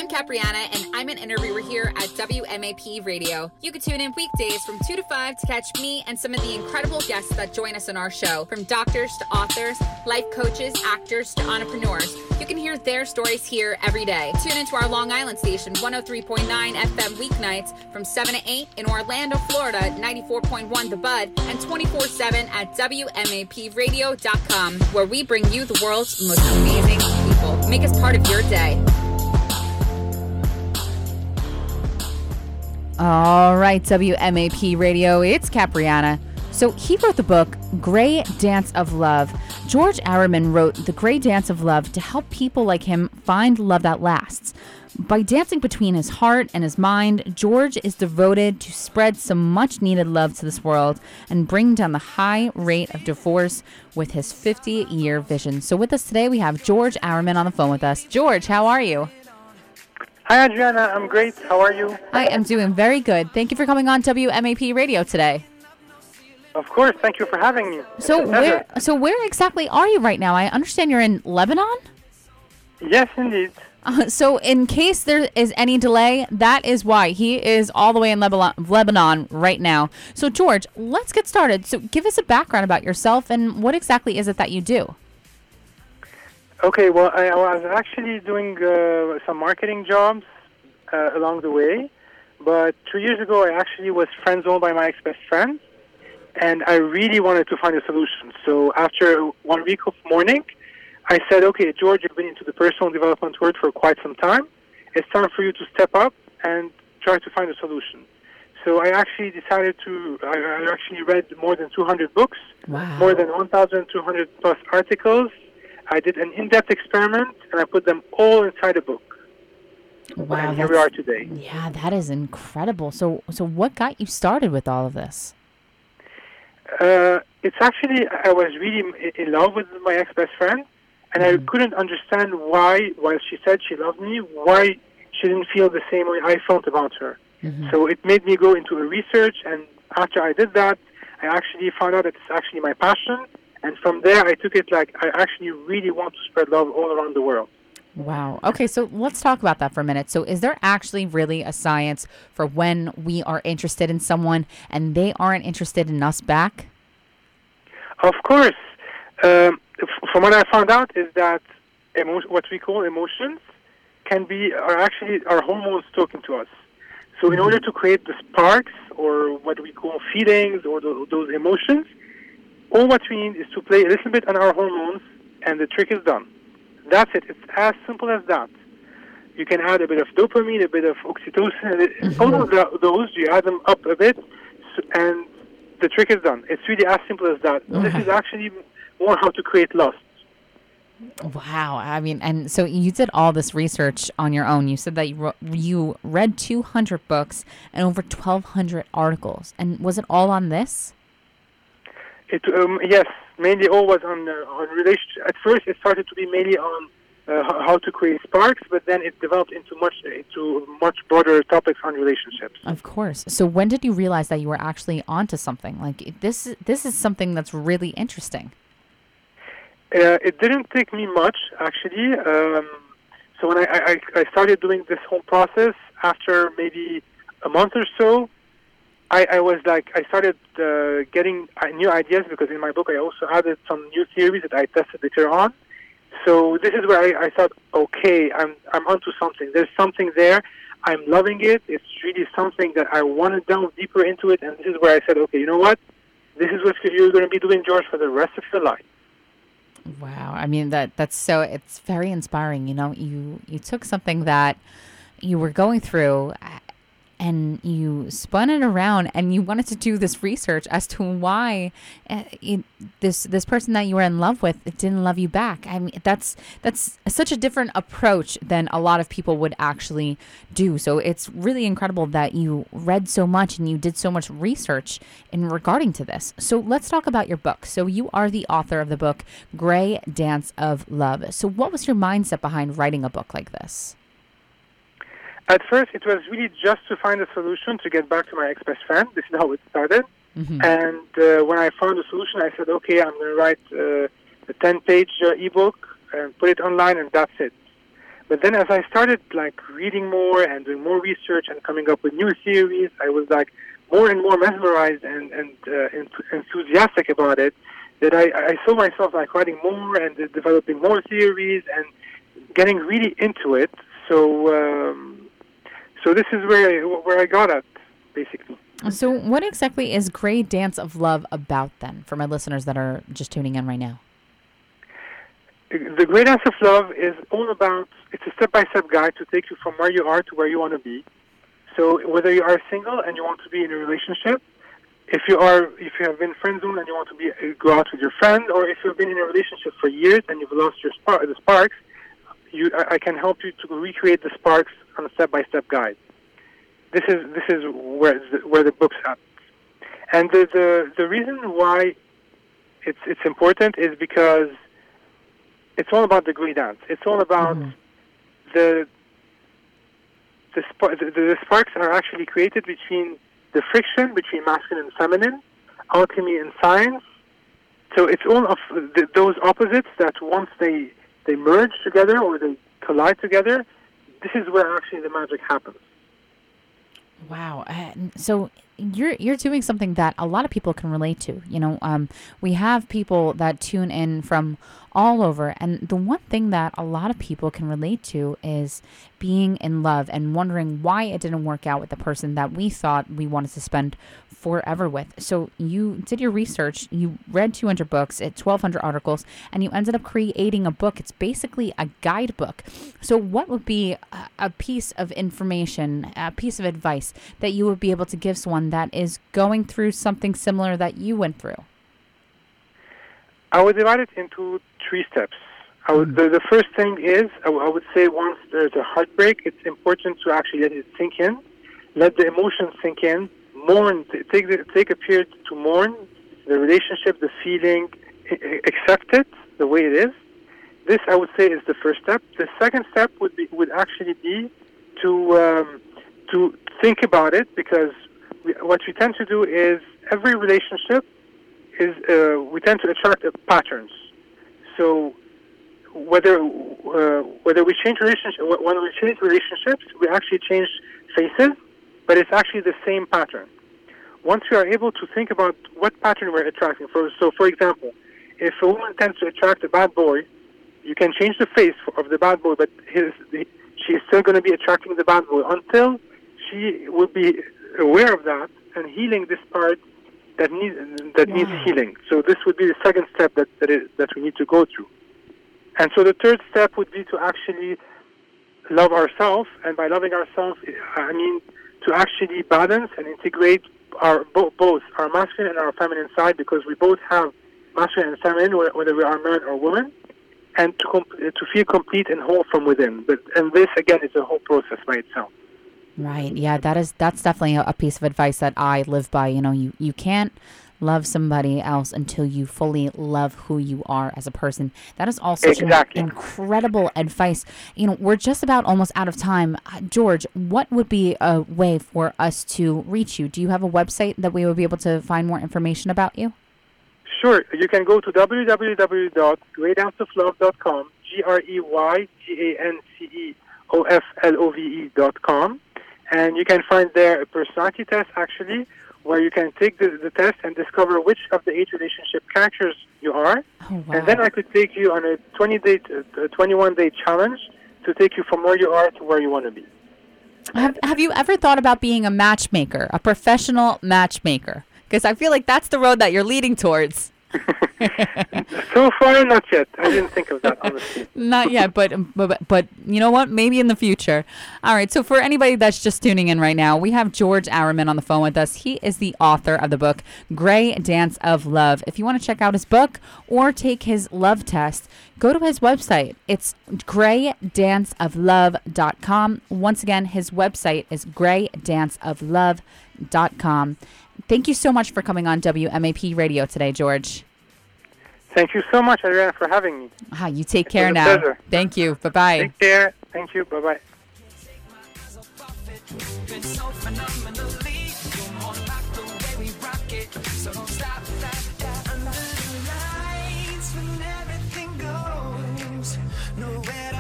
I'm Capriana, and I'm an interviewer here at WMAP Radio. You can tune in weekdays from 2 to 5 to catch me and some of the incredible guests that join us on our show, from doctors to authors, life coaches, actors to entrepreneurs. You can hear their stories here every day. Tune into our Long Island station, 103.9 FM weeknights from 7 to 8, in Orlando, Florida, 94.1 The Bud, and 24/7 at WMAPradio.com, where we bring you the world's most amazing people. Make us part of your day. All right, WMAP Radio, it's Capriana. So he wrote the book, Grey Dance of Love. George Arrowman wrote The Grey Dance of Love to help people like him find love that lasts. By dancing between his heart and his mind, George is devoted to spread some much-needed love to this world and bring down the high rate of divorce with his 50-year vision. So with us today, we have George Arrowman on the phone with us. George, how are you? Hi, Adriana. I'm great. How are you? I am doing very good. Thank you for coming on WMAP Radio today. Of course. Thank you for having me. So where exactly are you right now? I understand you're in Lebanon? Yes, indeed. So in case there is any delay, that is why. He is all the way in Lebanon right now. So George, let's get started. So give us a background about yourself and what exactly is it that you do? Okay, well, I was actually doing some marketing jobs along the way, but 2 years ago I actually was friend-zoned by my ex-best friend, and I really wanted to find a solution. So after 1 week of mourning, I said, okay, George, you've been into the personal development world for quite some time. It's time for you to step up and try to find a solution. So I actually decided I actually read more than 200 books, Wow. more than 1,200 plus articles. I did an in-depth experiment, and I put them all inside a book. Wow, and here we are today. Yeah, that is incredible. So what got you started with all of this? It's actually, I was really in love with my ex-best friend, and I couldn't understand why, while she said she loved me, why she didn't feel the same way I felt about her. Mm-hmm. So it made me go into a research, and after I did that, I actually found out it's actually my passion. And from there, I took it like I actually really want to spread love all around the world. Wow. Okay, so let's talk about that for a minute. So is there actually really a science for when we are interested in someone and they aren't interested in us back? Of course. From what I found out is that what we call emotions are actually our hormones talking to us. So in order to create the sparks or what we call feelings or those emotions, all what we need is to play a little bit on our hormones, and the trick is done. That's it. It's as simple as that. You can add a bit of dopamine, a bit of oxytocin, all of those, you add them up a bit, and the trick is done. It's really as simple as that. Okay. This is actually more how to create lust. Wow. I mean, and so you did all this research on your own. You said that you read 200 books and over 1,200 articles. And was it all on this? Yes, mainly all was on relationship. At first, it started to be mainly on how to create sparks, but then it developed into much broader topics on relationships. Of course. So when did you realize that you were actually onto something? Like this is something that's really interesting. It didn't take me much, actually. So when I started doing this whole process, after maybe a month or so, I was like, I started getting new ideas, because in my book I also added some new theories that I tested later on. So this is where I thought, okay, I'm onto something. There's something there. I'm loving it. It's really something that I want to delve deeper into it. And this is where I said, okay, you know what? This is what you're going to be doing, George, for the rest of your life. Wow. I mean, it's very inspiring. You know, you took something that you were going through and you spun it around and you wanted to do this research as to why this person that you were in love with didn't love you back. I mean, that's such a different approach than a lot of people would actually do. So it's really incredible that you read so much and you did so much research in regarding to this. So let's talk about your book. So you are the author of the book, Grey Dance of Love. So what was your mindset behind writing a book like this? At first, it was really just to find a solution to get back to my ex-best friend. This is how it started. Mm-hmm. And when I found a solution, I said, okay, I'm going to write a 10-page ebook and put it online, and that's it. But then as I started like reading more and doing more research and coming up with new theories, I was like more and more mesmerized and enthusiastic about it, that I saw myself like writing more and developing more theories and getting really into it. So this is where I got at, basically. So what exactly is Grey Dance of Love about then, for my listeners that are just tuning in right now? The Grey Dance of Love is all about, it's a step-by-step guide to take you from where you are to where you want to be. So whether you are single and you want to be in a relationship, if you have been friend-zoned and you want to go out with your friend, or if you've been in a relationship for years and you've lost the sparks, I can help you to recreate the sparks on a step-by-step guide. This is where the book's at. And the reason why it's important is because it's all about the Grey Dance. It's all about the sparks are actually created between the friction between masculine and feminine, alchemy and science. So it's all of those opposites that once they merge together or they collide together, this is where actually the magic happens. Wow. So you're doing something that a lot of people can relate to. We have people that tune in from all over. And the one thing that a lot of people can relate to is being in love and wondering why it didn't work out with the person that we thought we wanted to spend forever with. So you did your research, you read 200 books, 1,200 articles, and you ended up creating a book. It's basically a guidebook. So what would be a piece of information, a piece of advice that you would be able to give someone that is going through something similar that you went through? I would divide it into 3 steps. The first thing is, I would say once there's a heartbreak, it's important to actually let it sink in, let the emotions sink in, mourn, take a period to mourn the relationship, the feeling, accept it the way it is. This, I would say, is the first step. The second step would actually be to think about it, because what we tend to do is every relationship is we tend to attract patterns. So whether we change when we change relationships, we actually change faces, but it's actually the same pattern. Once we are able to think about what pattern we're attracting, for example, if a woman tends to attract a bad boy, you can change the face of the bad boy, but she's still going to be attracting the bad boy until she will be aware of that and healing this part that needs healing. So this would be the second step that we need to go through. And so the third step would be to actually love ourselves, and by loving ourselves, I mean to actually balance and integrate both our masculine and our feminine side, because we both have masculine and feminine, whether we are man or woman, and to feel complete and whole from within. And this again is a whole process by itself. Right. Yeah, that's definitely a piece of advice that I live by. You can't love somebody else until you fully love who you are as a person. That is also exactly incredible advice. We're just about almost out of time. George, what would be a way for us to reach you? Do you have a website that we would be able to find more information about you? Sure. You can go to www.greydanceoflove.com, GREYDANCEOFLOVE.com. And you can find there a personality test, actually, where you can take the test and discover which of the 8 relationship characters you are. Oh, wow. And then I could take you on a 21-day challenge to take you from where you are to where you want to be. Have you ever thought about being a matchmaker, a professional matchmaker? Because I feel like that's the road that you're leading towards. So far, not yet. I didn't think of that, honestly. Not yet, but you know what? Maybe in the future. All right, so for anybody that's just tuning in right now, we have George Araman on the phone with us. He is the author of the book, Grey Dance of Love. If you want to check out his book or take his love test, go to his website. It's greydanceoflove.com. Once again, his website is greydanceoflove.com. Thank you so much for coming on WMAP Radio today, George. Thank you so much, Adriana, for having me. You take care now. Pleasure. Thank you. Bye-bye. Take care. Thank you. Bye-bye. Been so phenomenally, you're more like the way we rock it, so don't stop.